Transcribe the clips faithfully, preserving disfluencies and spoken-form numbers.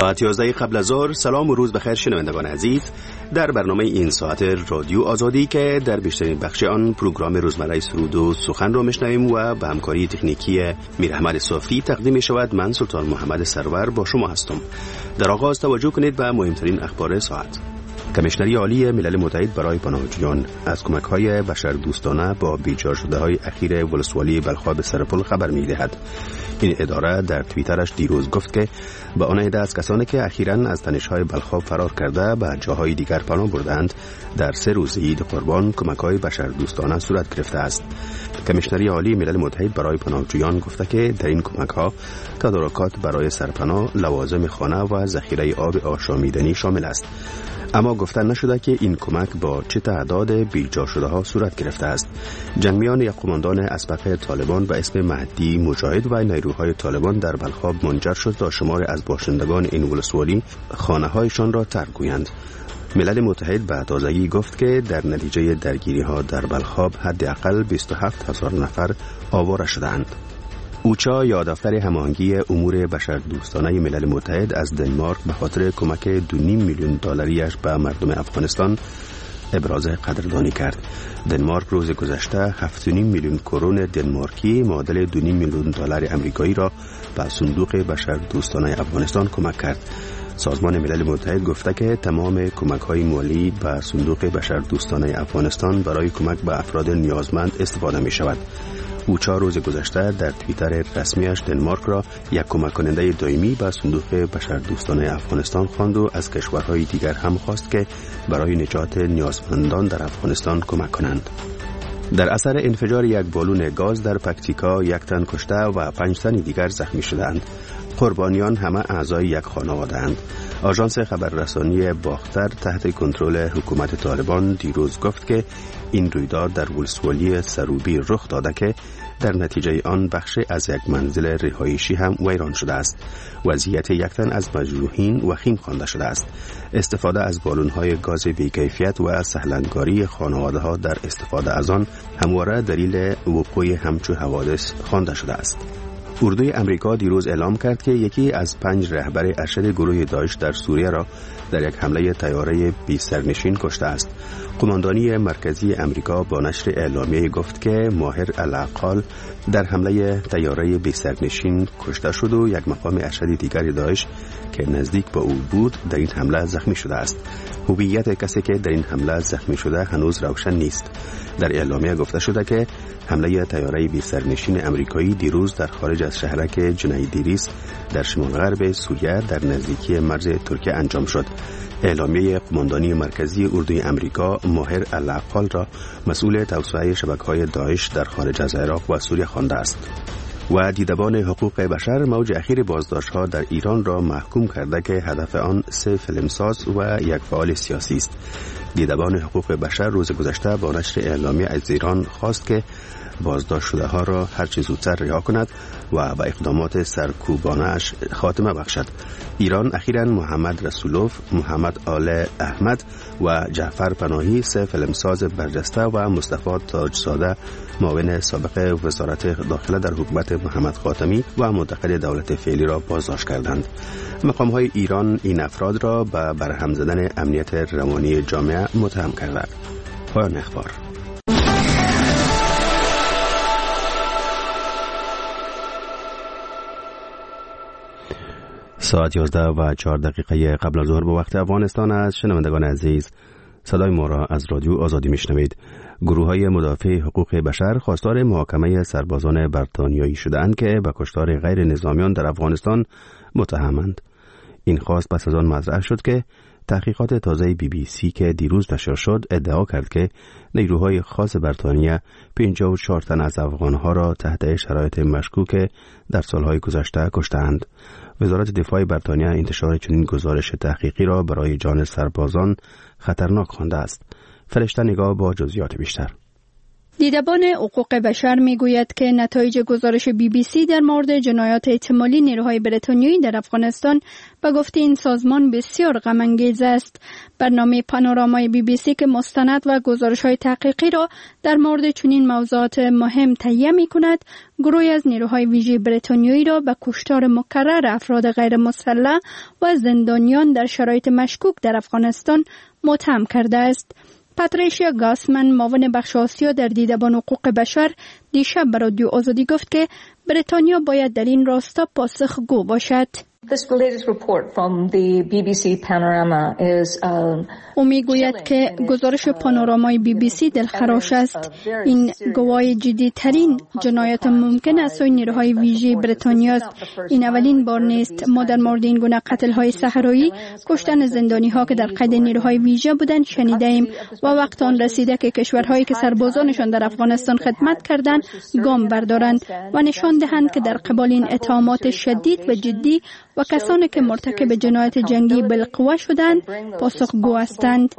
ساعت یازده قبل از ظهر. سلام و روز بخیر شنوندگان عزیز. در برنامه این ساعت رادیو آزادی که در بیشترین بخش آن پروگرام روزمره سرود و سخن را میشنویم و به همکاری تکنیکی میر احمد صافی تقدیم می شود، من سلطان محمد سرور با شما هستم. در آغاز توجه کنید به مهمترین اخبار ساعت. کمیشنری عالی ملل متحد برای پناهجویان از کمک‌های بشردوستانه با بیجا شده‌های اخیر ولسوالی بلخاب سرپل خبر می‌دهد. این اداره در توییترش دیروز گفت که به آن عده از کسانی که اخیراً از تنش‌های بلخاب فرار کرده به جاهای دیگر پناه بردند در سه روز عید قربان کمک‌های بشردوستانه صورت گرفته است. کمیشنری عالی ملل متحد برای پناهجویان گفته که در این کمک‌ها تدارکات برای سرپناه، لوازم خانه و ذخیره آب آشامیدنی شامل است. اما گفتن نشده که این کمک با چه تعداد بیجا شده ها صورت گرفته است. جنگیان یک قماندان اسبق طالبان به اسم مهدی مجاهد و نیروهای طالبان در بلخاب منجر شد تا شمار از باشندگان این ولسوالی خانه هایشان را ترک گویند. ملل متحد به تازگی گفت که در نتیجه درگیری ها در بلخاب حداقل بیست و هفت هزار نفر آواره شدند. اوچا یا دفتر هماهنگی امور بشردوستانه ملل متحد از دنمارک به خاطر کمک دو و نیم میلیون دلاریش به مردم افغانستان ابراز قدردانی کرد. دنمارک روز گذشته هفت و نیم میلیون کرون دنمارکی معادل دو و نیم میلیون دلار آمریکایی را به صندوق بشردوستانه افغانستان کمک کرد. سازمان ملل متحد گفته که تمام کمک‌های مالی به صندوق بشردوستانه افغانستان برای کمک به افراد نیازمند استفاده می‌شود. اوچا روز گذشته در توییتر رسمیش دنمارک را یک کمک کننده دائمی به صندوق بشردوستانه افغانستان خواند و از کشورهای دیگر هم خواست که برای نجات نیازمندان در افغانستان کمک کنند. در اثر انفجار یک بالون گاز در پکتیکا یک تن کشته و پنج تن دیگر زخمی شدند. قربانیان همه اعضای یک خانواده اند. آژانس خبررسانی باختر تحت کنترل حکومت طالبان دیروز گفت که این رویداد در ولسوالی سروبی رخ داده که در نتیجه آن بخش از یک منزل رهایشی هم ویران شده است. وضعیت یک تن از مجروحین وخیم خوانده شده است. استفاده از بالون‌های گاز بی‌کیفیت و سهلنگاری خانواده‌ها در استفاده از آن همواره دلیل وقوع همچو حوادث خوانده شده است. اردوی امریکا دیروز اعلام کرد که یکی از پنج رهبر ارشد گروه داعش در سوریه را در یک حمله طیاره بی سرنشین کشته است. قماندانی مرکزی امریکا با نشر اعلامیه گفت که ماهر الاقال در حمله طیاره بی سرنشین کشته شد و یک مقام ارشد دیگر داعش که نزدیک به او بود در این حمله زخمی شده است. هویت کسی که در این حمله زخمی شده هنوز روشن نیست. در اعلامیه گفته شده که حمله طیاره بی سرنشین امریکایی دیروز در خارج از شهرک جنیدریس در شمال غرب سوریه در نزدیکی مرز ترکیه انجام شد. اعلامیه قماندانی مرکزی اردوی امریکا ماهر الاقال را مسئول توسعه شبکه‌های داعش در خارج از عراق و سوریه خوانده است. و دیدبان حقوق بشر موج اخیر بازداشت‌ها در ایران را محکوم کرده که هدف آن سه فیلمساز و یک فعال سیاسی است. دیدبان حقوق بشر روز گذشته با نشر اعلامیه از ایران خواست که بازداشت شده ها را هر چه زودتر رها کند و به اقدامات سرکوبانه‌اش خاتمه بخشد. ایران اخیراً محمد رسولوف، محمد آل احمد و جعفر پناهی سه فیلمساز برجسته و مصطفی تاجزاده معاون سابق وزارت داخله در حکومت محمد خاتمی و منتقد دولت فعلی را بازداشت کردند. مقام‌های ایران این افراد را به برهم زدن امنیت روانی جامعه متهم کردند. پایان اخبار. ساعت یازده و چهار دقیقه قبل از ظهر به وقت افغانستان است. شنوندگان عزیز، صدای ما را از رادیو آزادی میشنوید. گروه های مدافع حقوق بشر خواستار محاکمه سربازان بریتانیایی شدند که به کشتار غیر نظامیان در افغانستان متهمند. این خواست پس از آن مطرح شد که تحقیقات تازه بی بی سی که دیروز نشر شد ادعا کرد که نیروهای خاص بریتانیا پنجاه و چهار تن از افغانها را تحت شرایط مشکوک در سالهای گذشته کشتند. وزارت دفاع بریتانیا انتشار چنین گزارش تحقیقی را برای جان سربازان خطرناک خوانده است. فرشته نگاه با جزئیات بیشتر. دیدبان حقوق بشر میگوید که نتایج گزارش بی بی سی در مورد جنایات احتمالی نیروهای بریتانیایی در افغانستان به گفته این سازمان بسیار غم انگیز است. برنامه پانورامای بی بی سی که مستند و گزارش‌های تحقیقی را در مورد چنین موضوعات مهم تهیه می‌کند، گروهی از نیروهای ویژه بریتانیایی را به کشتار مکرر افراد غیر مسلح و زندانیان در شرایط مشکوک در افغانستان متهم کرده است. پاتریشیا گاسمن، معاون بخش آسیا در دیدبان حقوق بشر، دیشب به رادیو آزادی گفت که بریتانیا باید در این راستا پاسخگو باشد. او میگوید که گزارش پانورامای بی بی سی دلخراش است. این گواهی جدی ترین جنایت ممکن از سوی نیروهای ویژه بریتانیا است. این اولین بار نیست. ما در مورد این گونه قتل های صحرایی، کشتن زندانی ها که در قید نیروهای ویژه بودند شنیده ایم و وقت آن رسیده که کشورهایی که سربازانشان در افغانستان خدمت کردند گام بردارند و نشان دهند که در قبال این اتهامات شدید و جدی و کسانی که مرتکب جنایت جنگی بالقوه شدند پاسخگو هستند.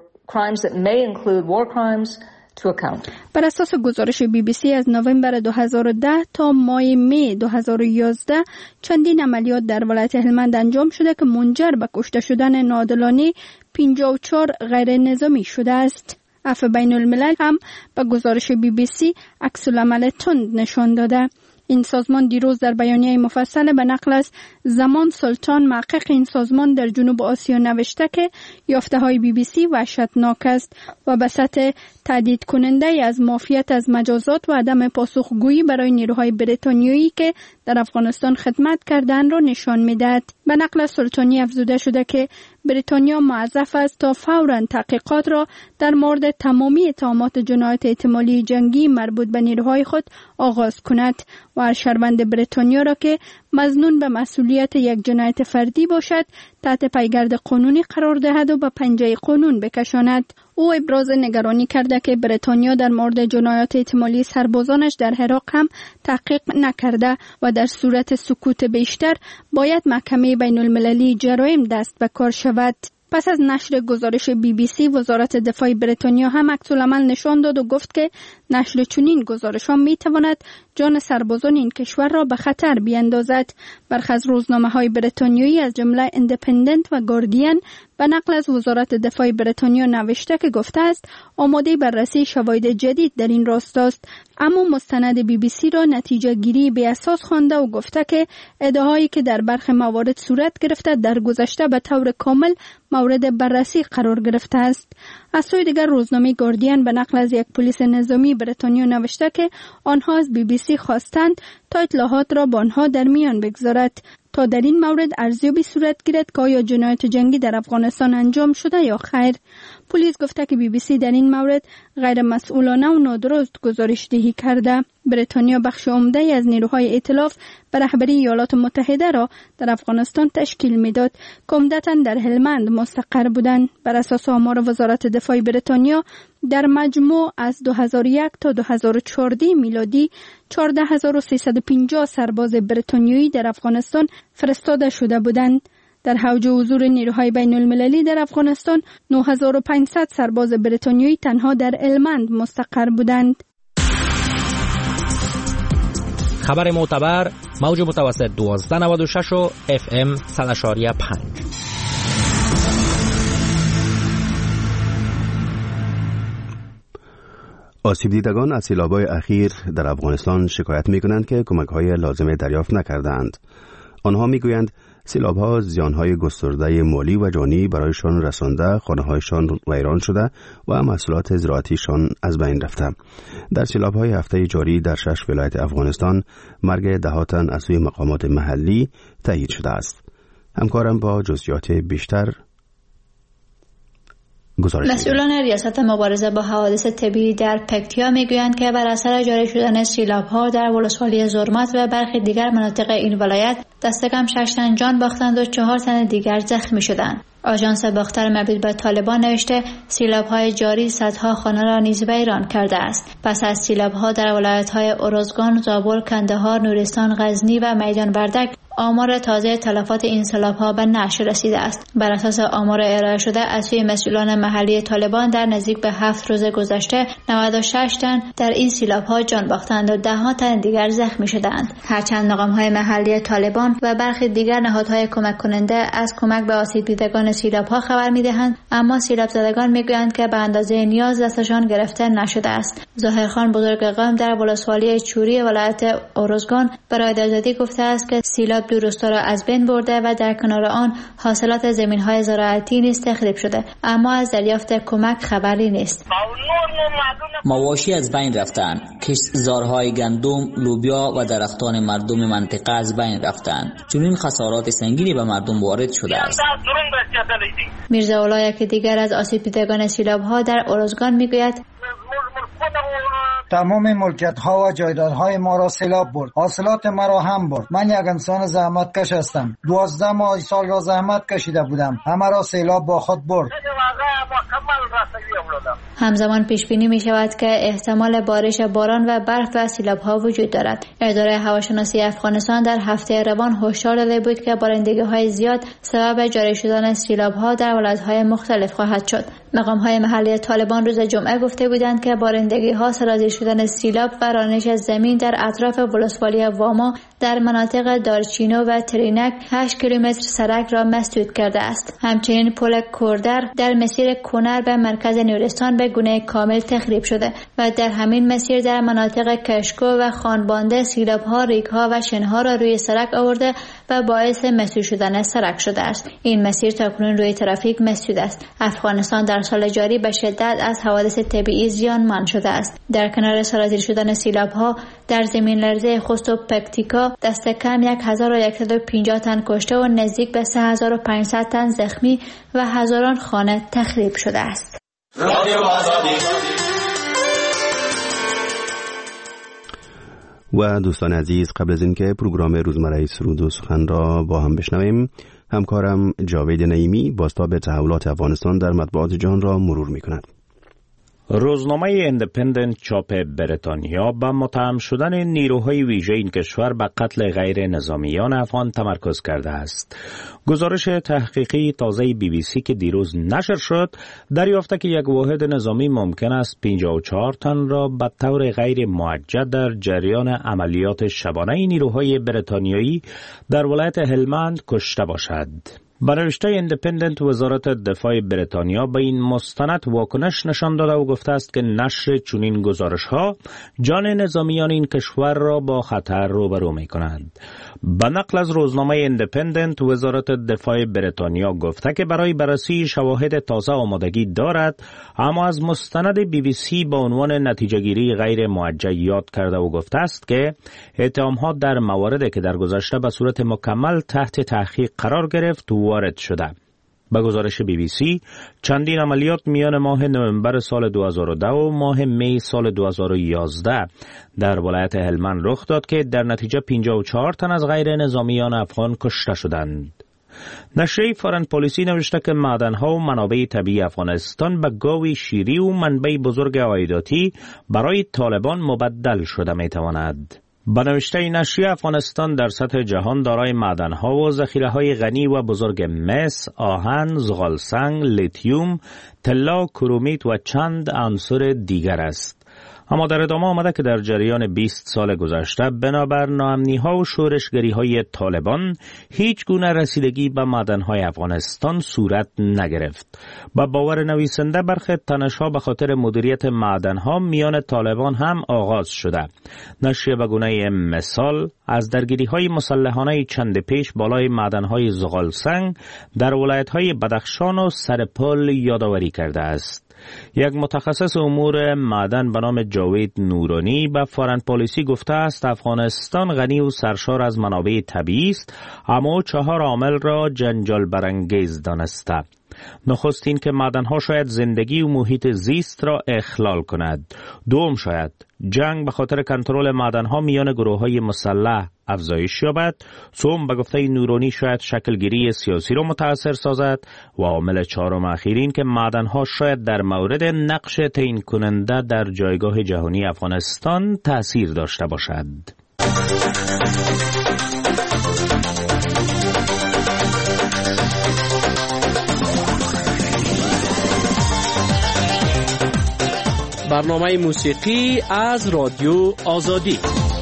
بر اساس گزارش بی بی سی از نوامبر دو هزار و ده تا ماه می دو هزار و یازده چندین عملیات در ولایت هلمند انجام شده که منجر به کشته شدن ناعادلانه پنجاه و چهار غیر نظامی شده است. عفو بین الملل هم به گزارش بی بی سی عکس العمل تند نشان داده. این سازمان دیروز در بیانیه مفصل به نقل از زمان سلطان، محقق این سازمان در جنوب آسیا، نوشته که یافته های بی بی سی وحشتناک است و به سطح تهدید کننده از معافیت از مجازات و عدم پاسخگویی برای نیروهای بریتانیایی که در افغانستان خدمت کردند را نشان می‌دهد. به نقل از سلطانی افزوده شده که بریتانیا موظف است تا فوراً تحقیقات را در مورد تمامی اتهامات جنایت احتمالی جنگی مربوط به نیروهای خود آغاز کند و هر شهروند بریتانیا را که مظنون به مسئولیت یک جنایت فردی باشد تحت پیگرد قانونی قرار دهد و به پنجه قانون بکشاند. او ابراز نگرانی کرده که بریتانیا در مورد جنایات احتمالی سربازانش در عراق هم تحقیق نکرده و در صورت سکوت بیشتر باید محکمه بین المللی جرایم دست به کار شود. پس از نشر گزارش بی بی سی، وزارت دفاع بریتانیا هم عکس العمل نشان داد و گفت که نشر چنین گزارش‌ها می‌تواند جان سربازان این کشور را به خطر بیاندازد. برخی از روزنامه‌های بریتانیایی از جمله ایندیپندنت و گاردین به نقل از وزارت دفاع بریتانیا نوشته که گفته است آماده بررسی شواهد جدید در این راستاست، اما مستند بی بی سی را نتیجه گیری بی اساس خوانده و گفته که ادعاهایی که در برخی موارد صورت گرفته در گذشته به طور کامل مورد بررسی قرار گرفته است. از سوی دیگر روزنامه گاردین به نقل از یک پلیس نظامی بریتانیا نوشته که آنها از بی بی سی خواستند تا اطلاعات را با آنها در میان بگذارد تا در این مورد ارزیابی صورت گیرد که آیا جنایت جنگی در افغانستان انجام شده یا خیر. پلیس گفته که بی بی سی در این مورد غیر مسئولانه و نادرست گزارش دهی کرده. بریتانیا بخش عمده از نیروهای ائتلاف به رهبری ایالات متحده را در افغانستان تشکیل میداد که عمدتاً در هلمند مستقر بودند. بر اساس آمار وزارت دفاع بریتانیا در مجموع از دو هزار و یک تا دو هزار و چهارده میلادی چهارده هزار و سیصد و پنجاه سرباز بریتانیایی در افغانستان فرستاده شده بودند. در حوزه حضور نیروهای بین المللی در افغانستان نه هزار و پانصد سرباز بریتانیایی تنها در هلمند مستقر بودند. خبر معتبر، موج متوسط دوازده نود و شش و اف ام صد اشاریه پنج. آسیب دیدگان از سیلاب‌های اخیر در افغانستان شکایت می‌کنند که کمک‌های لازمه دریافت نکردند. آنها می‌گویند سیلاب‌ها زیان‌های گسترده مالی و جانی برایشان رسانده، خانه‌هایشان ویران شده و محصولات زراعتیشان از بین رفته. در سیلاب‌های هفته جاری در شش ولایت افغانستان مرگ ده تن از سوی مقامات محلی تایید شده است. همکارم با جزئیات بیشتر مسئولان ریاست مبارزه با حوادث طبیعی در پکتیا میگویند که بر اثر جاری شدن سیلاب‌ها در ولسوالی زرمت و برخی دیگر مناطق این ولایت دست کم شش تن جان باختند و چهار تن دیگر زخمی شدند. آژانس باختر مربوط به طالبان نوشته سیلاب‌های جاری صدها خانه را نیز ویران کرده است. پس از سیلاب‌ها در ولایت‌های ارزگان، زابل، کندهار، نورستان، غزنی و میدان وردک آمار تازه تلفات این سیلاب‌ها به نشر رسیده است. بر اساس آمار ارائه شده از سوی مسئولان محلی طالبان در نزدیک به هفت روز گذشته نود و شش تن در این سیلاب‌ها جان باختند و ده ها تن دیگر زخمی شدند. هرچند مقام‌های محلی طالبان و برخی دیگر نهادهای کمک کننده از کمک به آسیب دیدگان سیلاب‌ها خبر می‌دهند، اما سیلاب زدگان می‌گویند که به اندازه نیاز دستشان گرفته نشده است. ظاهرخان بزرگ قوم در ولسوالی چوری ولایت اروزگان برای آزادی گفته است که سیلاب دو روستا را از بین برده و در کنار آن حاصلات زمین‌های زراعتی نیز تخریب شده، اما از دریافت کمک خبری نیست. مواشی از بین رفتند، کشتزارهای گندم، لوبیا و درختان مردم منطقه از بین رفتند. چنین خسارات سنگینی به مردم وارد شده است. میرزا اولا که دیگر از آسیب دیدگان سیلاب‌ها در اروزگان میگوید تمام ملکیت ها و جایدادهای ما را سیلاب برد. حاصلات ما را هم برد. من یک انسان زحمت کش هستم. دوازده ماه سال را زحمت کشیده بودم. همه را سیلاب با خود برد. همزمان پیش بینی می شود که احتمال بارش باران و برف و سیلاب ها وجود دارد. اداره هواشناسی افغانستان در هفته روان هشدار داده بود که بارندگی های زیاد سبب جاری شدن سیلاب ها در ولایت های مختلف خواهد شد. مقام های محلی طالبان روز جمعه گفته بودند که بارندگی ها سرازیر شدن سیلاب و رانش زمین در اطراف ولسوالی واما در مناطق دارچینو و ترینک هشت کیلومتر سرک را مسدود کرده است. همچنین پل کوردر در مسیر کنر به مرکز نورستان به گونه کامل تخریب شده و در همین مسیر در مناطق کشکو و خانبانده سیلاب ها ریگ ها و شنها را روی سرک آورده و باعث مسدود شدن سرک شده است. این مسیر تاکنون روی ترافیک مسدود است. افغانستان در سال جاری به شدت از حوادث طبیعی زیانمند شده است. در کنار سرازیر شدن سیلاب ها در زمین لرزه خوست و پکتیکا دست کم یک هزار و صد و پنجاه تن کشته و نزدیک به سه هزار و پانصد تن زخمی و هزاران خانه تخریب شده است. و دوستان عزیز، قبل از اینکه پروگرام روزمره سرود و سخن را با هم بشنویم، همکارم جاوید نعیمی بازتاب تحولات افغانستان در مطبوعات جهان را مرور می‌کند. روزنامه ایندیپندنت چاپ بریتانیا به متهم شدن نیروهای ویژه این کشور به قتل غیر نظامیان افغان تمرکز کرده است. گزارش تحقیقی تازه بی بی سی که دیروز نشر شد دریافته که یک واحد نظامی ممکن است پنجاه و چهار تن را به طور غیر موجه در جریان عملیات شبانه نیروهای بریتانیایی در ولایت هلمند کشته باشد. به نوشته ایندیپندنت، وزارت دفاع بریتانیا به این مستند واکنش نشان داده و گفته است که نشر چنین گزارش‌ها جان نظامیان این کشور را با خطر روبرو می‌کند. به نقل از روزنامه ایندیپندنت، وزارت دفاع بریتانیا گفته که برای بررسی شواهد تازه آمادگی دارد، اما از مستند بی بی سی با عنوان نتیجه‌گیری غیر موجه یاد کرده و گفته است که اتهام‌ها در مواردی که در گذشته به صورت مکمل تحت تحقیق قرار گرفت وارد شده. به گزارش بی بی سی، چندین عملیات میان ماه نوامبر سال دو هزار و ده و ماه می سال دو هزار و یازده در ولایت هلمند رخ داد که در نتیجه پنجاه و چهار تن از غیر نظامیان افغان کشته شدند. نشریه فارن پالیسی نوشته که معدن‌ها و منابع طبیعی افغانستان به گاوی شیری و منبع بزرگ عایداتی برای طالبان مبدل شده می‌تواند. به نوشته نشریه، افغانستان در سطح جهان دارای معدن‌ها و ذخیره‌های غنی و بزرگ مس، آهن، زغالسنگ، لیتیوم، طلا، کرومیت و چند عنصر دیگر است. اما در ادامه آمده که در جریان بیست سال گذشته بنابر ناامنی‌ها و شورشگری‌های طالبان هیچ گونه رسیدگی به معدن‌های افغانستان صورت نگرفت. با باور نویسنده برخی تنش‌ها به خاطر مدیریت معدن‌ها میان طالبان هم آغاز شده. نشریه به گونه مثال از درگیری‌های مسلحانه چند پیش بالای معدن‌های زغالسنگ در ولایت‌های بدخشان و سرپل یادآوری کرده است. یک متخصص امور معدن به نام جاوید نورانی به فارن پالیسی گفته است افغانستان غنی و سرشار از منابع طبیعی است، اما چهار عامل را جنجال برانگیز دانسته. نخست این که معدن‌ها شاید زندگی و محیط زیست را اخلال کند. دوم، شاید جنگ به خاطر کنترل معدن‌ها میان گروه‌های مسلح افزایش یابد. سوم، به گفته نورانی، شاید شکلگیری سیاسی را متأثر سازد و عامل چهارم اخیر این که معدن‌ها شاید در مورد نقش تعیین کننده در جایگاه جهانی افغانستان تأثیر داشته باشد. برنامه موسیقی از رادیو آزادی.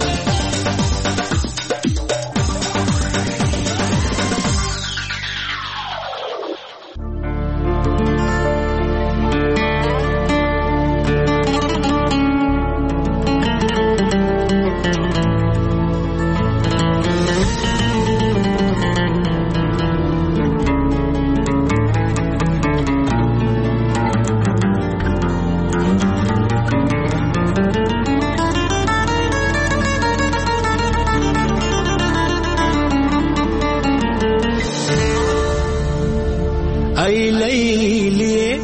ای لیلی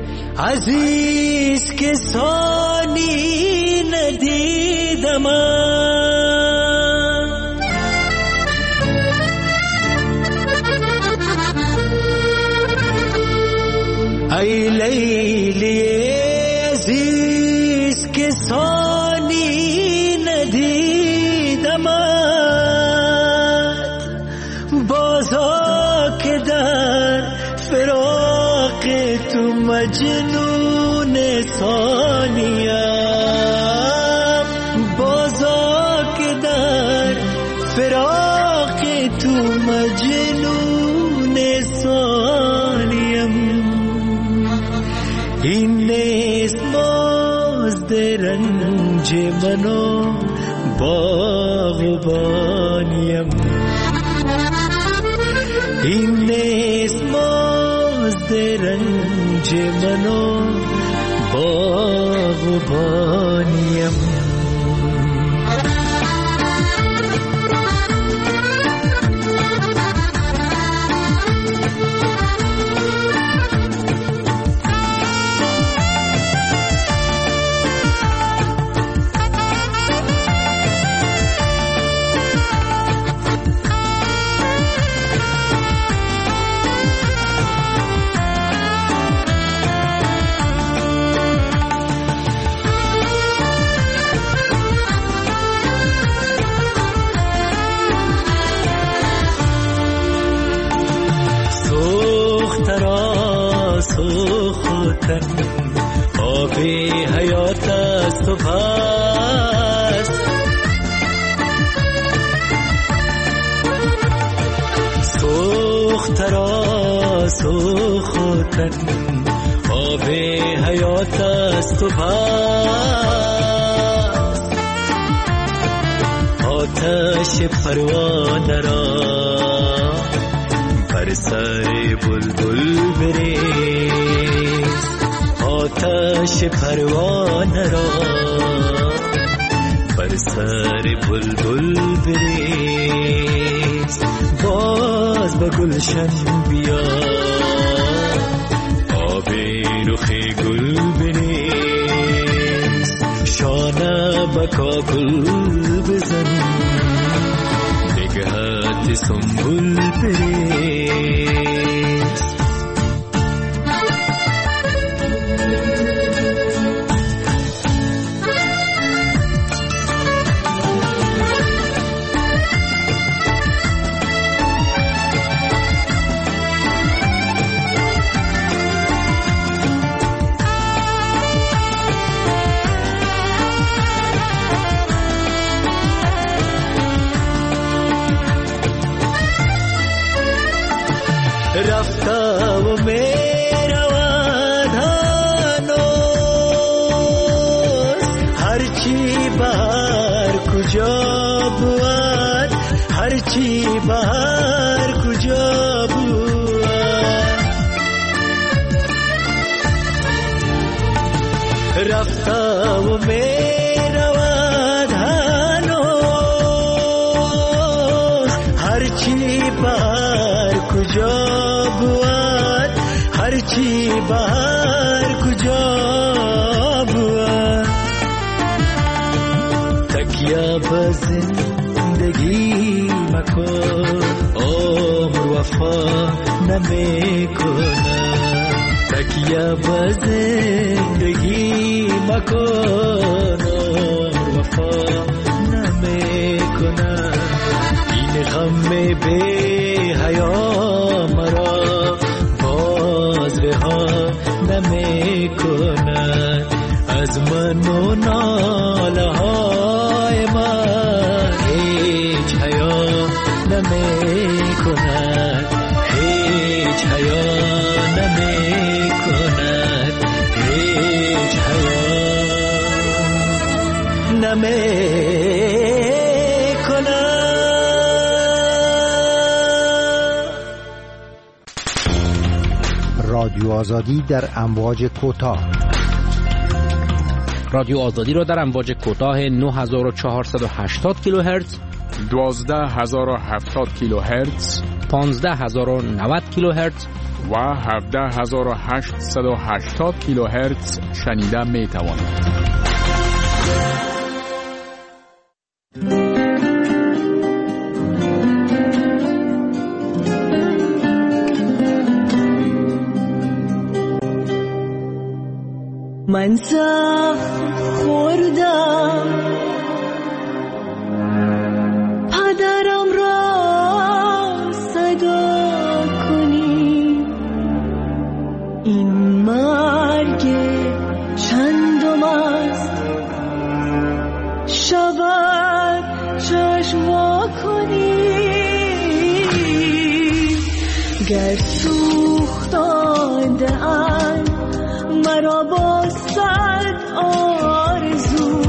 عزیز که ثانی ندیدم، ای لیلی عزیز که ثانی ندیدم، بازا که در فراق تو مجنون ثانیم، بازا که در فراق تو مجنون ثانیم، این نیست مزد رنج منو باغبانیم، این نیست مزد رنج منو باغبانیم. آب حیات است و پس سوخت را سوختن، آب حیات است و پس آتش پروانه را بر سر بلبل بریز، آتش پروانه را بر سر بلبل بریز، باز به گلشن بیا آب رخ گل بریز، شانه به کاکل بزن نگهت سنبل بریز. رفته و میرود هنوز، هرچی بهر کجا بود، هرچی بهر کجا بود، رفته و میرود هنوز، هرچی بهر کجا بود، هرچی بهر کجا بود، تکیه به زندگی مکن عمر وفا نمیکنه، تکیه به زندگی مکن عمر وفا نمیکنه، این غم نام بی حیا مرا باز رها نمی کند از من و ناله های من. هیچ حیا نمی کند، هیچ حیا نمی کند، هیچ حیا نمی رادیو آزادی در امواج کوتاه. رادیو آزادی را در امواج کوتاه نه هزار و چهارصد و هشتاد کیلوهرتز، دوازده هزار و هفتاد کیلوهرتز، پانزده هزار و نود کیلوهرتز و هفده هزار و هشتصد و هشتاد کیلوهرتز شنیده می توانید. من سخت خوردم پدرم را صدا کنی، این مرگ چندم است شود چشم وا کنی. گر سوختانده ام مرا با صد آرزو،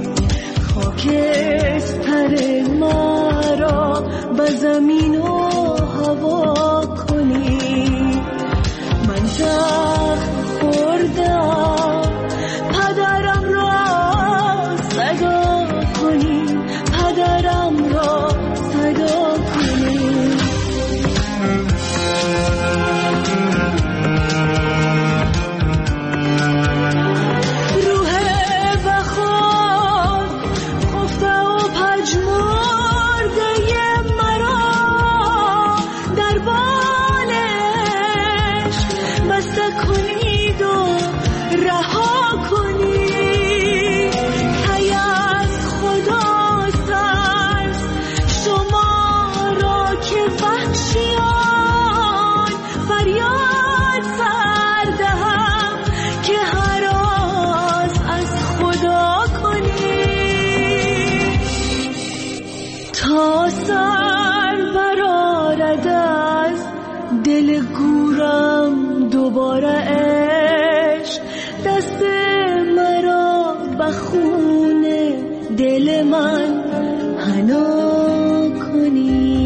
خاکستر مرا به زمین و هوا کنی. من زخم خوردم پدرم را صدا کنی، پدرم را صدا کنی. دل گورم دوباره عشق دست مرا به خون دل من حنا کنی.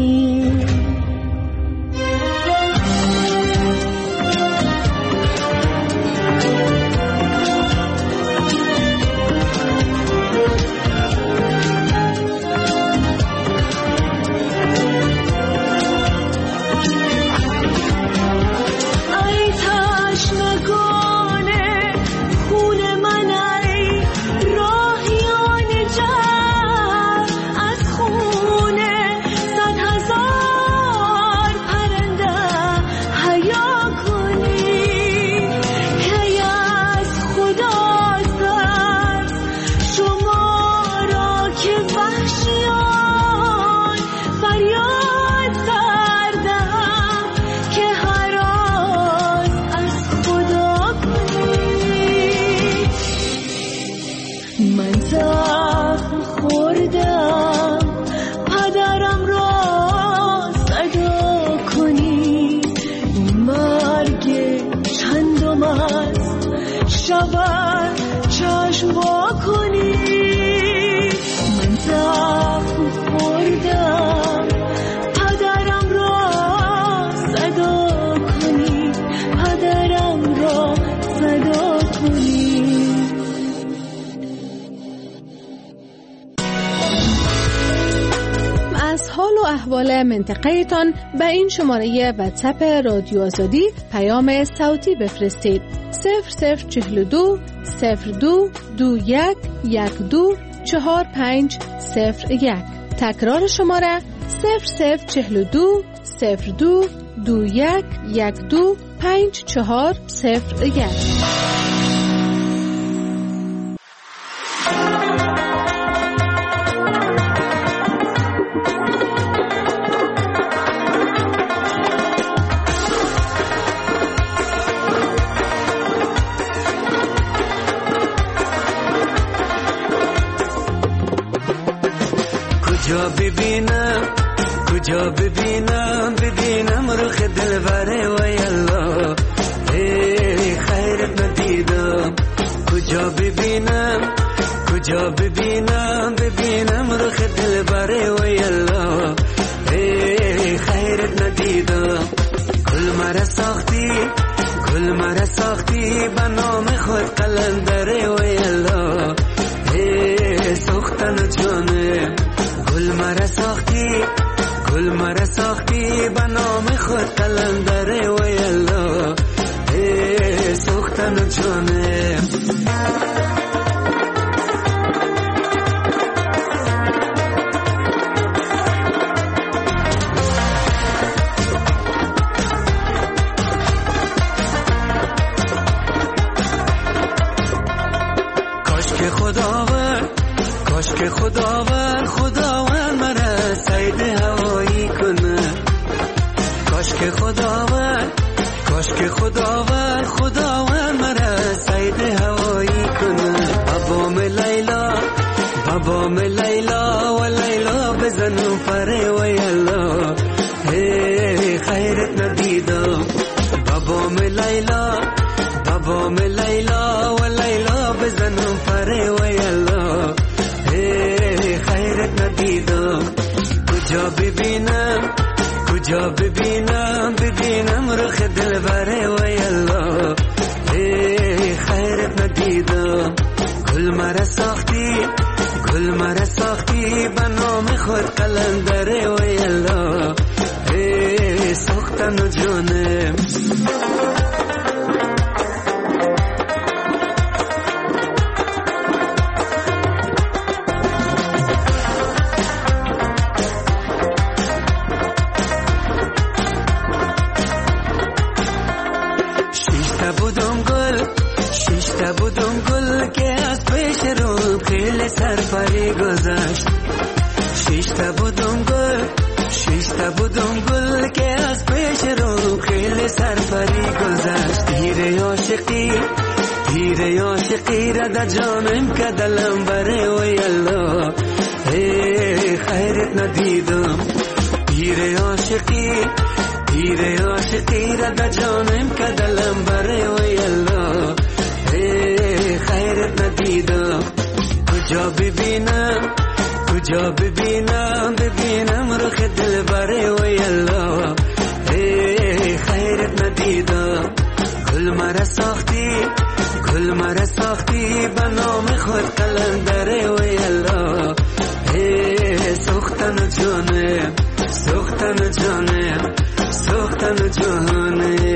احوال منطقه تان به این شماره واتساپ رادیو آزادی پیام صوتی بفرستید. صفر صفر چهل دو صفر دو دو یک یک دو چهار پنج صفر یک. تکرار شماره صفر صفر چهل دو صفر دو دو یک یک دو پنج چهار صفر یک. کجا ببینم کجا ببینم ببینم رخ دلبره و یلا ای خیرت ندیدم کجا ببینم کجا ببینم ببینم رخ دلبره و یلا ای خیرت ندیدم گل مرا ساختی گل مرا ساختی به نام خود قلندره و یلا ای سوختن جانه گل مرا ساختی گل مرا ساختی به نام خود قلندره و یلا ای سوختن جانه که خداوند خداوند مرا سید هوایی کنه کاش که خداوند کاش که خداوند خداوند مرا سید هوایی کنه بابام لیلا بابام لیلا و لیلا بزنم پره و یلا ای خیرت ندیدم بابام لیلا بابام لیلا و لیلا بزنم پره و یلا خیرت ندیدم کجا ببینم کجا ببینم ببینم رخ دلبره و یلا ای خیرت ندیدم گل مرا ساختی گل مرا ساختی به نام خود قلندره و یلا ای سوختن جانم بودم گل که از پیش رو خیلی سرپری گذشت شیشتا بودم گل شیشتا بودم گل که از پیش رو خیلی سرپری گذشت تیر عاشقی تیر عاشقی را در جانم که دلم بره و یلا ای خیرت ندیدم تیر عاشقی تیر عاشقی را در جانم که دلم بره و یلا خیرت ندیدم کجا ببینم کجا ببینم ببینم رخ دلبره و یلا ای خیرت ندیدم گل مرا ساختی گل مرا ساختی به نام خود قلندره و یلا ای سوختن جانه سوختن جانه سوختن جانه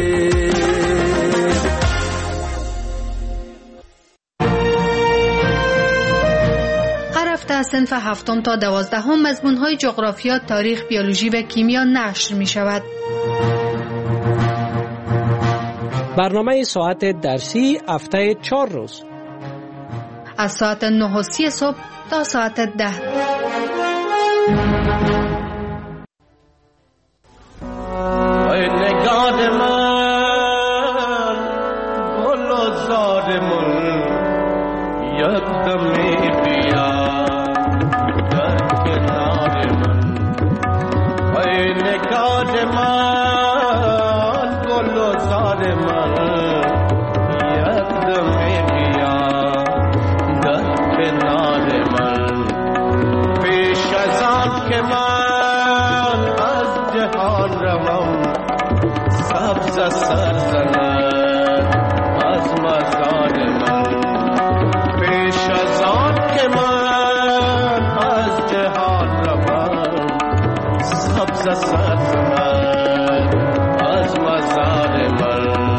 از صنف هفتم تا دوازدهم مضمون‌های جغرافیا، تاریخ، بیولوژی و کیمیا نشر می‌شود. برنامه ساعت درسی هفته چهار روز از ساعت نه و سی صبح تا ساعت ده. ای نگار من گل و زار من یادم میاد نگاه من گل و زار من یادم میاد در کنار من پیش از آن که من از جهان روم سبز سر زند از مزار من پیش از آن که من از جهان روم سبز سر زند از مزار من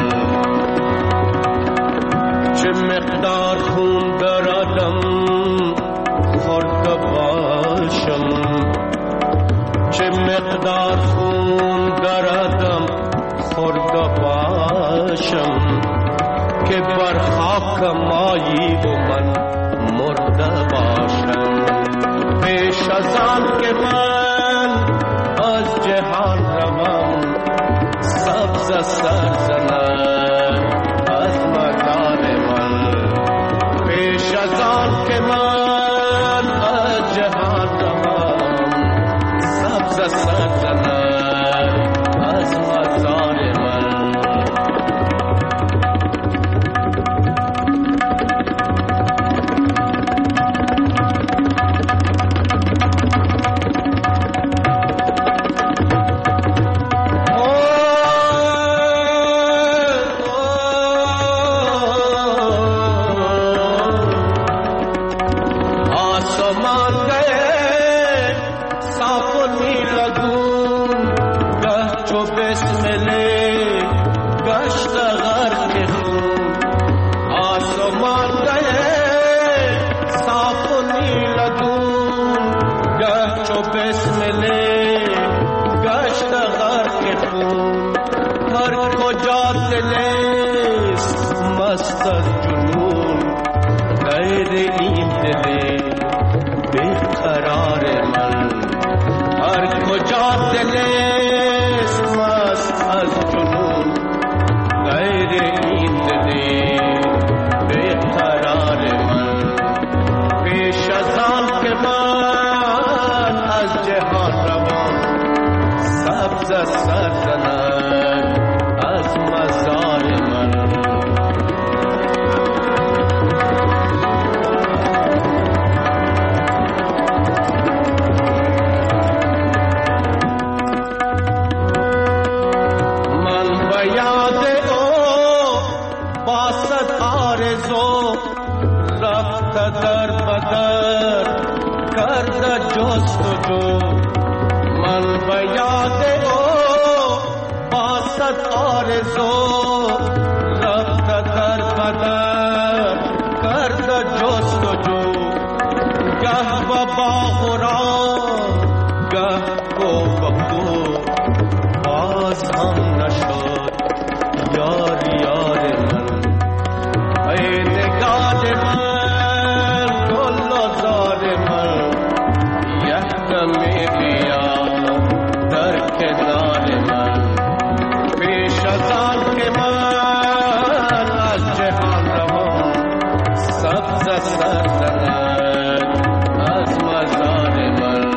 چه مقدار خون دارم خورده باشم چه مقدار خون دارم خورده باشم که بر خاک مایی و من مرده باشم پیش از آن که من از جهان روم سبز سر زند از مزار من پیش از آن که من از جهان روم و بسمله گشت غرق خون هر کجا دلست مست از جنون غیر این دل بیقرار من هر کجا دلست مست از جنون غیر این دل بیقرار من پیش از آن که من از جهان روم سبز سر زند از مزار من من به یاد او با صد آرزو رفته در بدر کرده جستجو من به یاد او با صد آرزو رفته در بدر کرده جستجو گه با باغ و راه گه کو به کو باز هم نشد یار یار من ای نگاه من گل و زار من یک دمی بیا در کنار من پیش از آن که من از جهان روم سبز سر زند از مزار من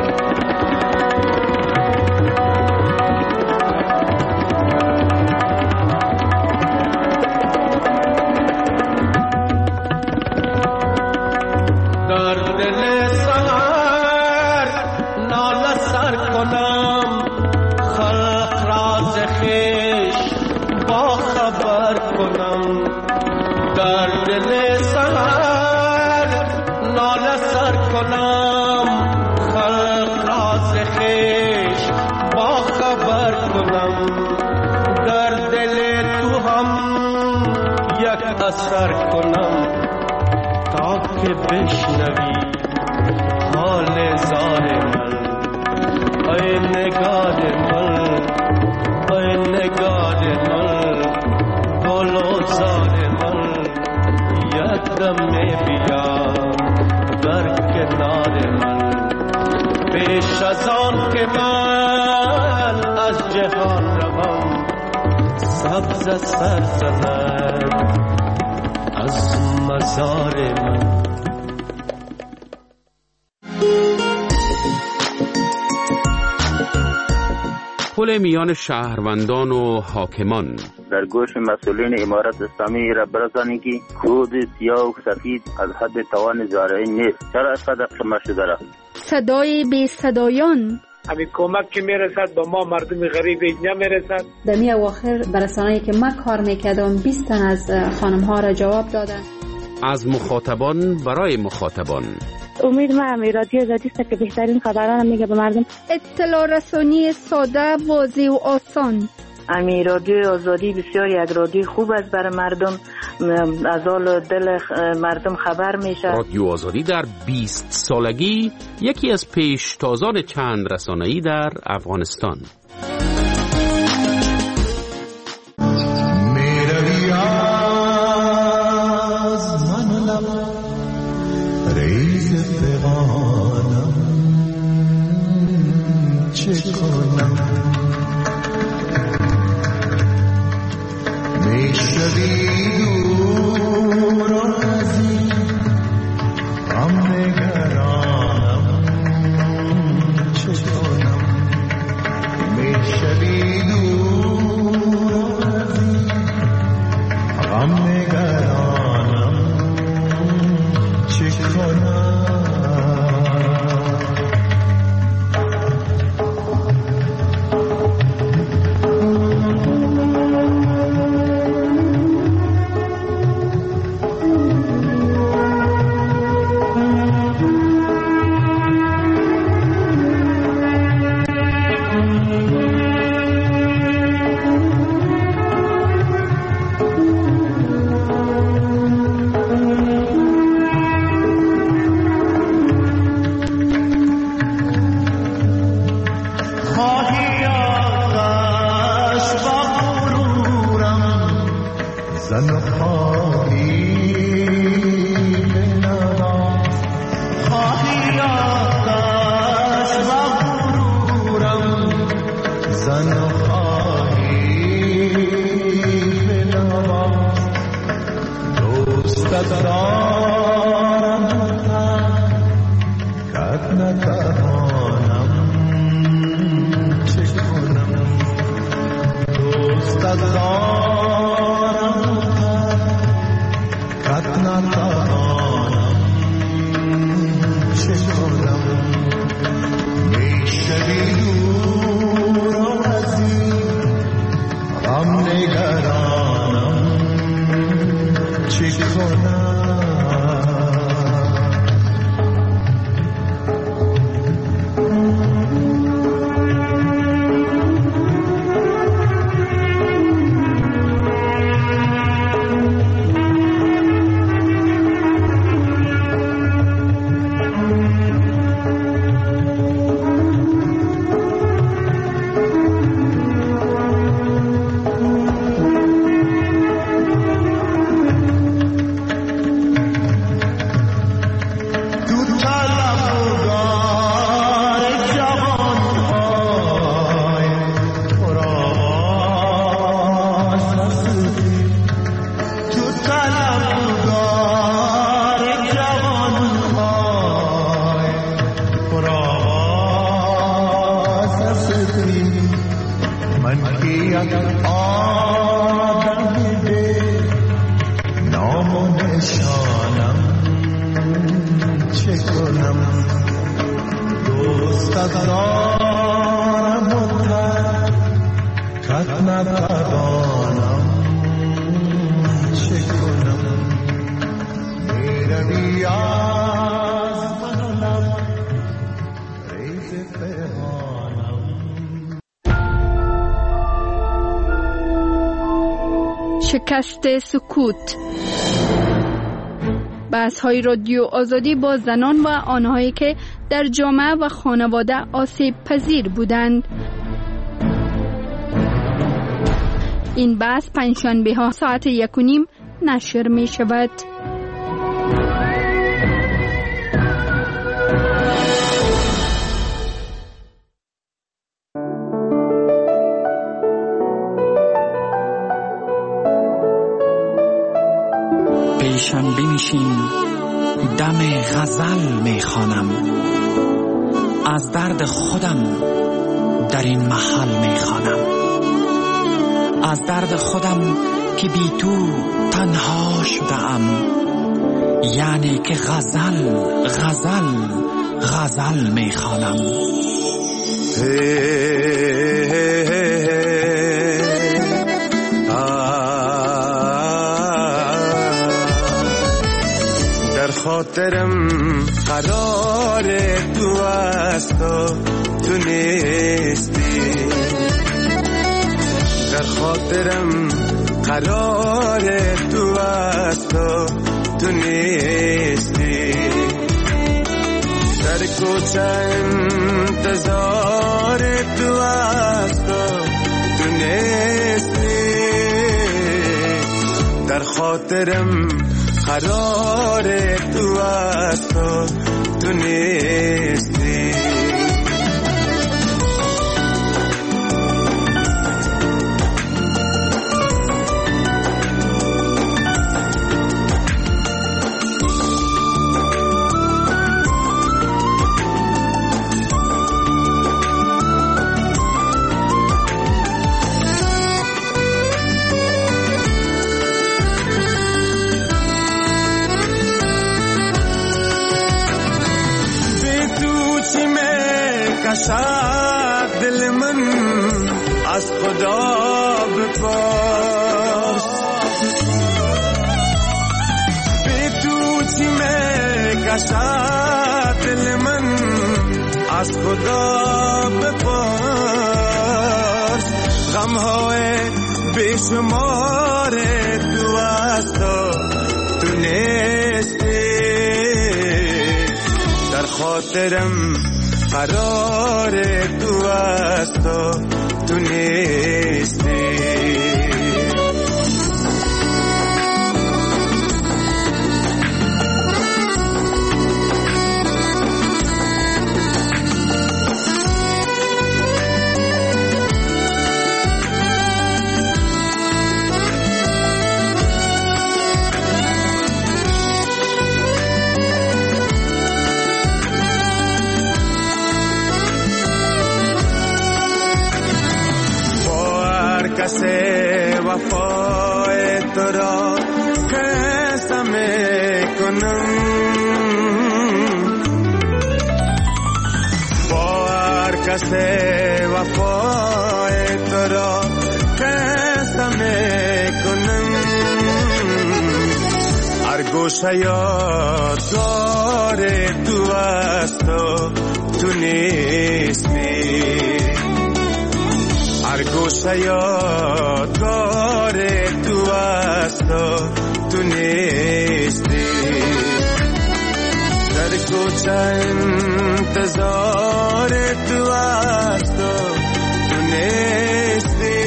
در دل سحر ناله سر کنم خلق راز خویش با خبر کنم در دل سحر ناله سر کنم خلق راز خویش با خبر کنم در دل تو هم یک اثر کنم تا که بشنوی حال زار من ای نگاه من ای نگاه من گل و زار من یک دمی بیا در کنار من پیش از آن که من از جهان روم سبز سر زند از مزار من پل میان شهروندان و حاکمان در گوش مسئولین امارت اسلامی را برسانی که کود سیاه و سفید از حد توان زارعی نیست. چرا اینقدر شما شده را؟ صدای بی صدایان همین کمک که میرسد به ما مردم غریب نمیرسد. در می اواخر برسانه‌ای که من کار میکردم بیست تن از خانم ها را جواب دادن. از مخاطبان برای مخاطبان امید ما همی رادیو آزادی است که بهترین خبران میگه به مردم. اطلاع رسانی ساده، واضح و آسان. امی رادیو آزادی بسیار یک رادیو خوب است برای مردم، از حال دل مردم خبر میشه. رادیو آزادی در بیست سالگی یکی از پیشتازان چند رسانه‌ای در افغانستان. دارم کت نتوانم چه کنم دوست دارم کت نتوانم چه کنم میشوی دور از این غم نگرانم چه کنم شکست سکوت. بحث‌های رادیو آزادی با زنان و آنهایی که در جامعه و خانواده آسیب پذیر بودند. این بحث پنجشنبه ها ساعت یک و نیم نشر می شود. پیشم بنشین دم غزل میخوانم، از درد خودم در این محل میخوانم، از درد خودم که بی تو تنها شدم، یعنی که غزل غزل غزل میخوانم. خاطرم قرار تو است و تو نیستی، در خاطرم قرار تو است و تو نیستی، در کوچه انتظار تو است و تو نیستی، در خاطرم قرار تو است و تو نیستی. کشد دل من از خدا بپرس، بی تو چی می کشد دل من از خدا بپرس، غمهای بیشمار تو است و تو نیستی، در خاطرم قرار تو است و تو نیستی. تو را قسم کنم با هر کس وفای تو را قسم کنم هر گوشه یادگار تو است و تو نیستی هر گوشه یادگار تو است و تو نیستی در کوچه انتظار تو است و تو نیستی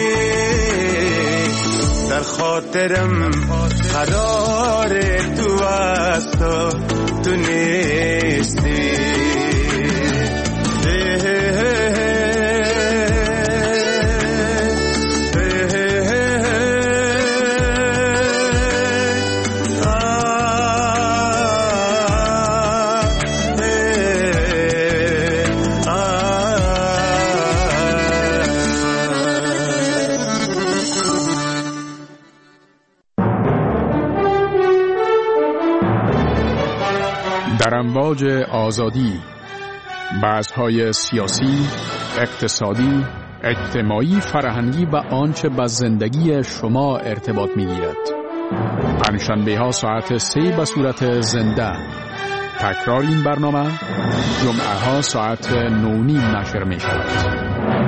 در خاطرم قرار تو است و تو نیستی در امواج آزادی بحث‌های سیاسی، اقتصادی، اجتماعی، فرهنگی و آنچه به زندگی شما ارتباط می‌گیرد. پنجشنبه‌ها ساعت سه به صورت زنده. تکرار این برنامه جمعه‌ها ساعت نه و نیم نشر می‌شود.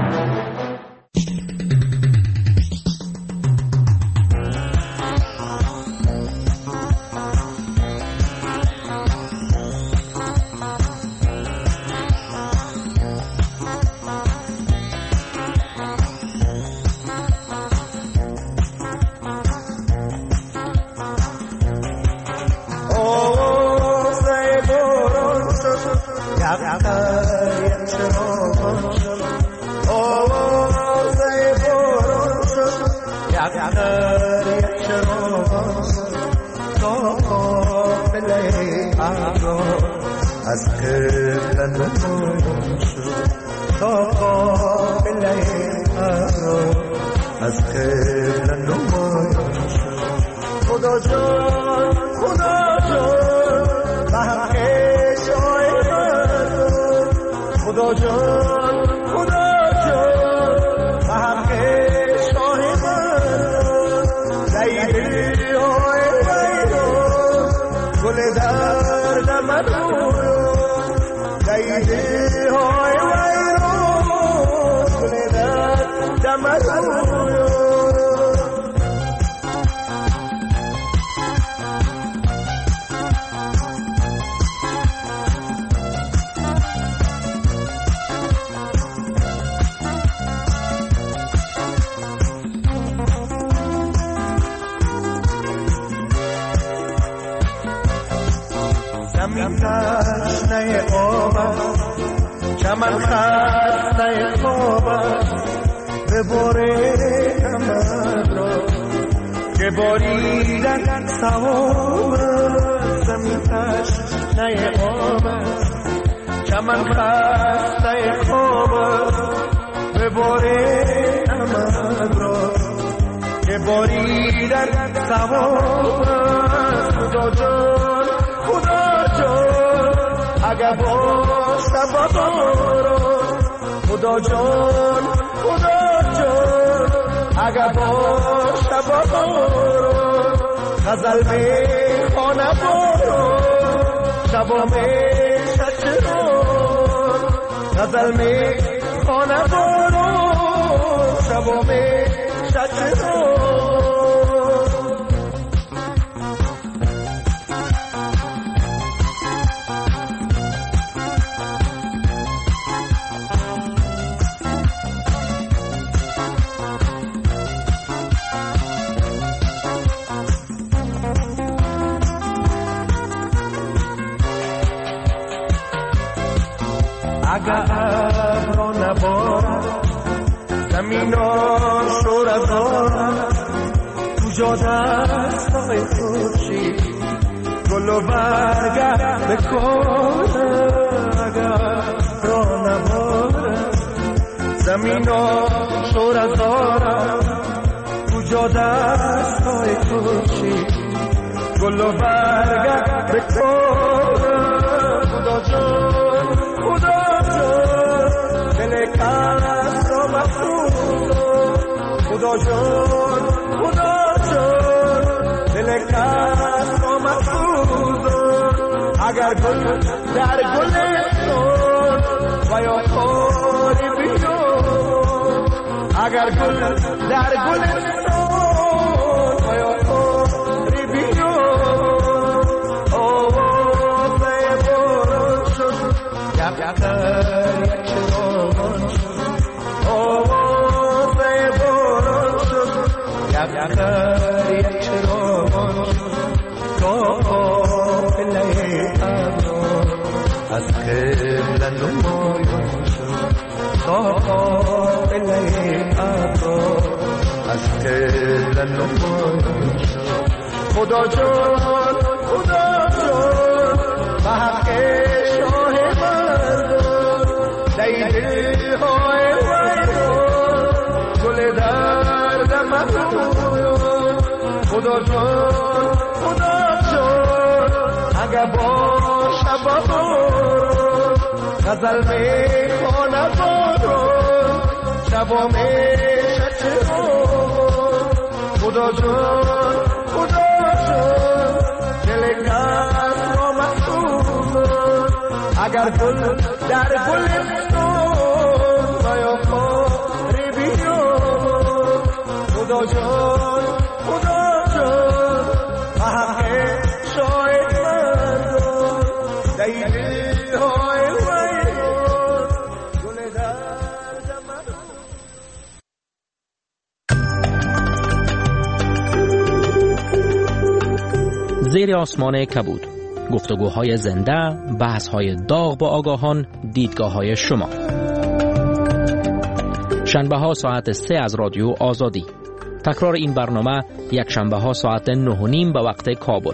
چمن خسته خواب به باره کمر را که باریدن سواب زمین تشنه آب چمن خسته خواب به باره کمر را که باریدن سواب خدا جان خدا جان اگر باشه بابارو خدا جان خدا جان اگر باشه بابارو غزل می خانه بارو شبا می شچرون غزل می خانه بارو شبا می شچرون اگر ابرو نبارد زمین ها شور از آرد تو جاده است آقای خورشید گل و برگه بکنه اگر ابرو نبارد زمین ها شور از آرد تو جاده است آقای خورشید گل و برگرد بکنم خدا جان خدا جان دل کس را مفروض خدا جان خدا جان دل کس را مفروض اگر گل در گلستان و یا خاری بیان اگر گل در گلستان و یا خاری بیان آوازه باران شد یقیقه یک چراغان شد آوازه باران شد یقیقه یک چراغان شد تا قافله ابرار از قبله نمایان شد تا قافله ابرار از قبله نمایان شد خدا جان خدا جان به حق شاه مردان دی دلهای ویران گل درد مردان خدا جان خدا جان اگه باشه باران غزل میخوانه باران شبا میشه چران خدا جان خدا جان دل کس را مخصوصان اگر گل در گلستان و یا خاری بیان خدا جان خدا جان به حق شاید مردان دی دلهای ویران گل درد مردان. زیر آسمان کبود، گفتگوهای زنده، بحث‌های داغ با آگاهان، دیدگاه‌های شما. شنبه‌ها ساعت سه از رادیو آزادی. تکرار این برنامه یک شنبه‌ها ساعت نه و نیم به وقت کابل.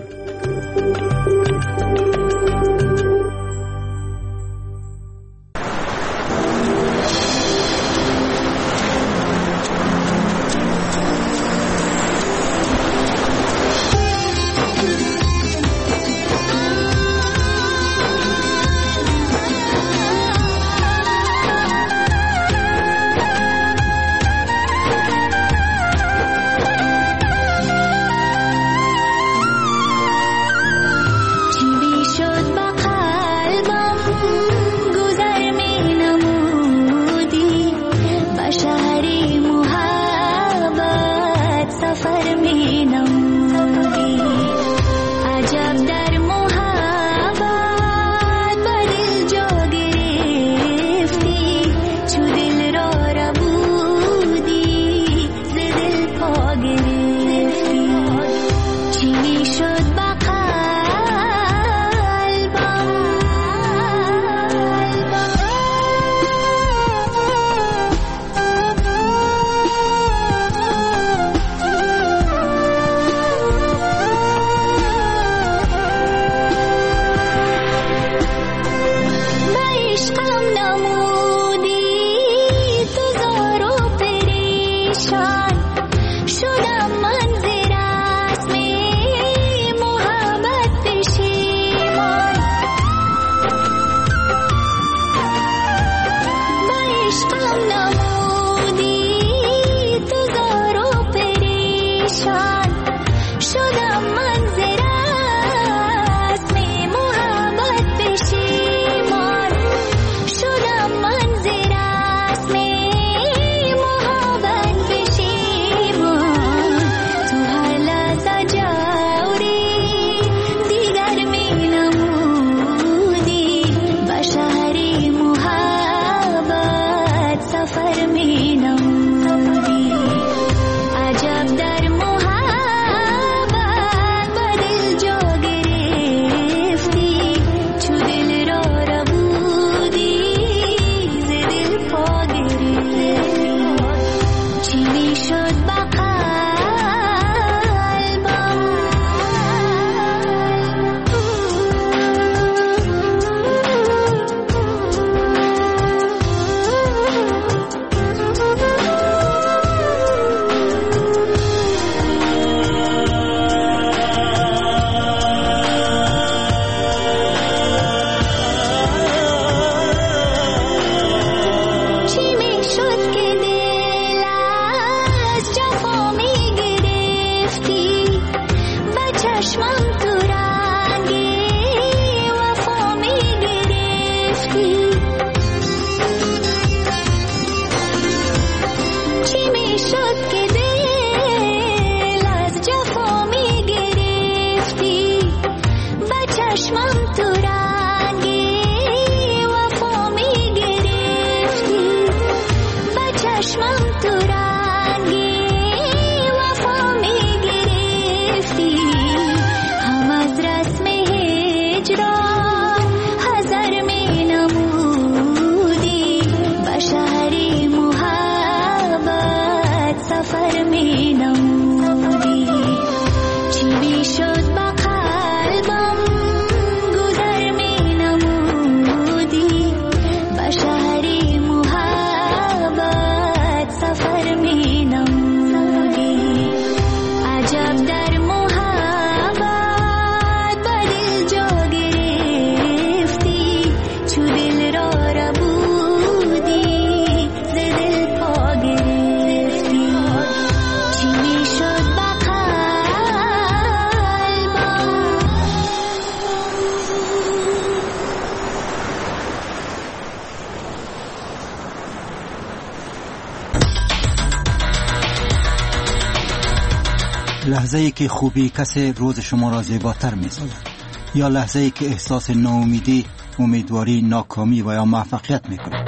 لحظه‌ای که خوبی کسی روز شما را زیباتر می‌سازد، یا لحظه‌ای که احساس ناامیدی، امیدواری، ناکامی و یا موفقیت می‌کنید.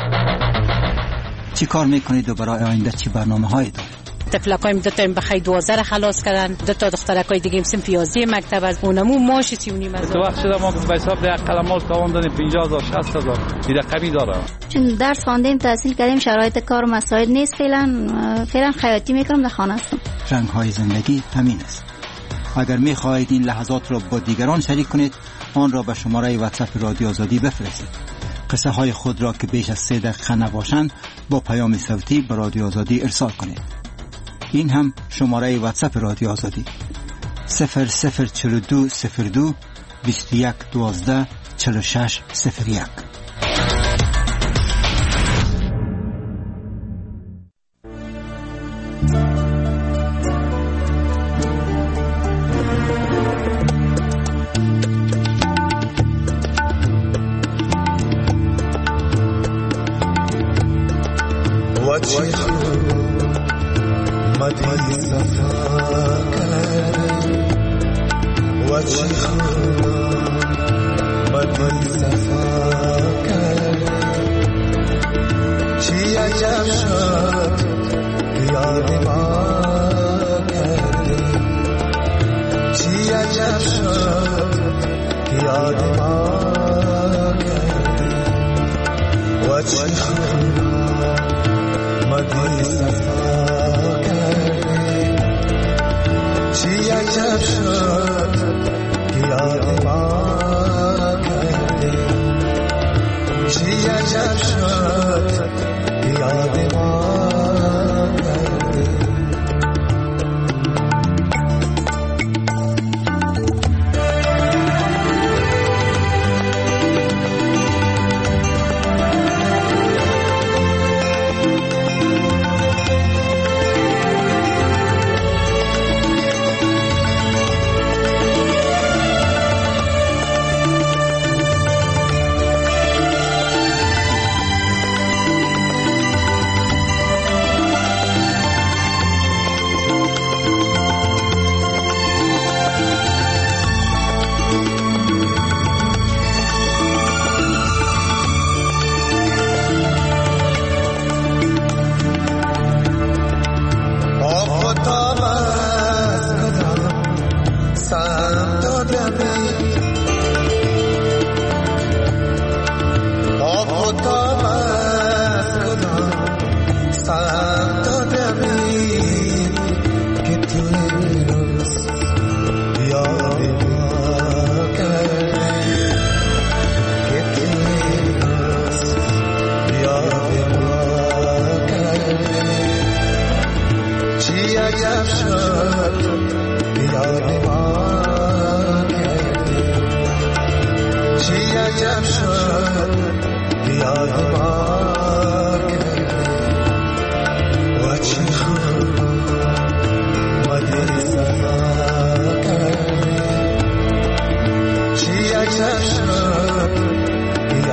چی کار می‌کنید و برای آینده چی برنامه‌هایی دارید؟ تفلکایم دو تا بخای دوازده خلاص کردن، دو تا دخترکای دیگه سیم پیازی مکتب از اونمو ماش سی و نیم از تو وقت شده ما به حساب ده قلمال تاوان دادیم پنجاه هزار شصت هزار دیگه قوی داره. چون درس خواندیم تحصیل کردیم شرایط کار مساعد نیست، فعلا فعلا خیاطی میکنم، در خانه هستم. رنگ‌های زندگی همین است. اگر می‌خواهید این لحظات را با دیگران شریک کنید، آن را به شماره واتساپ رادیو آزادی بفرستید. قصه های خود را که بیش از سه دقیقه نباشند با پیام صوتی به رادیو آزادی ارسال کنید. این هم شماره واتساپ رادیو آزادی صفر صفر چهل و دو صفر دو بیست و یک دوازده چهل و شش صفر یک.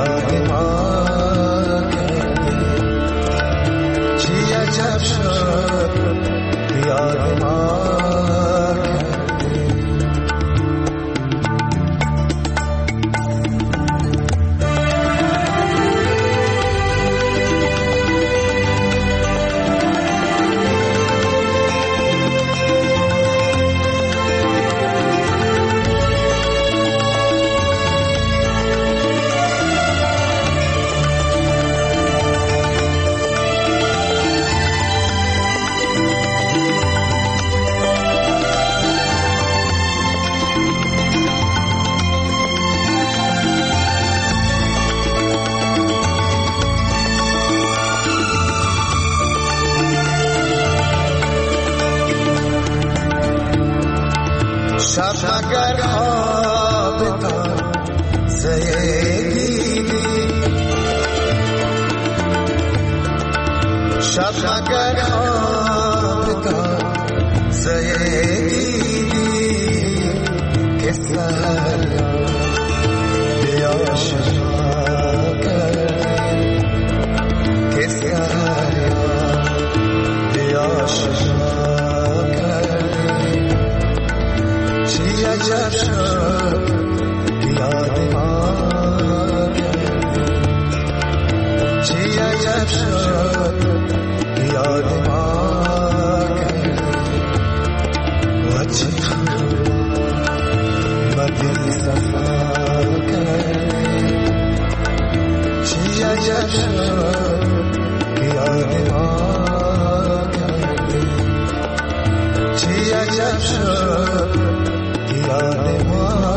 Shut مگر خواب داد زیدی که سهر بیا شما کردی که سهر بیا شما کردی چی عجب شد یاد ما کردی چی عجب شد یاد ما کردی و چی خوب با دل صفا کردی چی عجب شد یاد ما کردی چی عجب شد یاد ما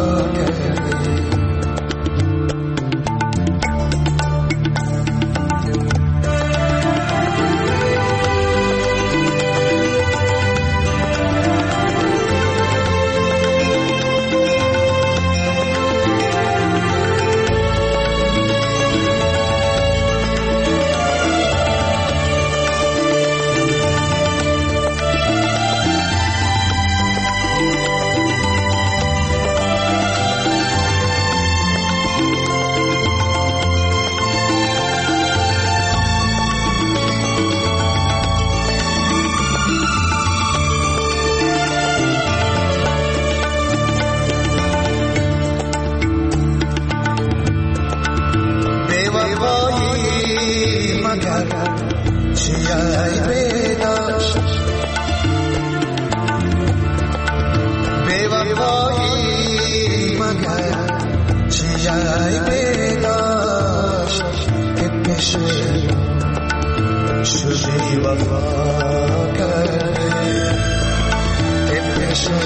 شدی وفا کردی که پیشه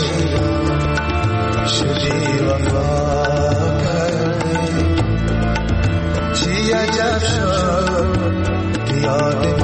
شدی وفا کردی چی عجب شد که یاد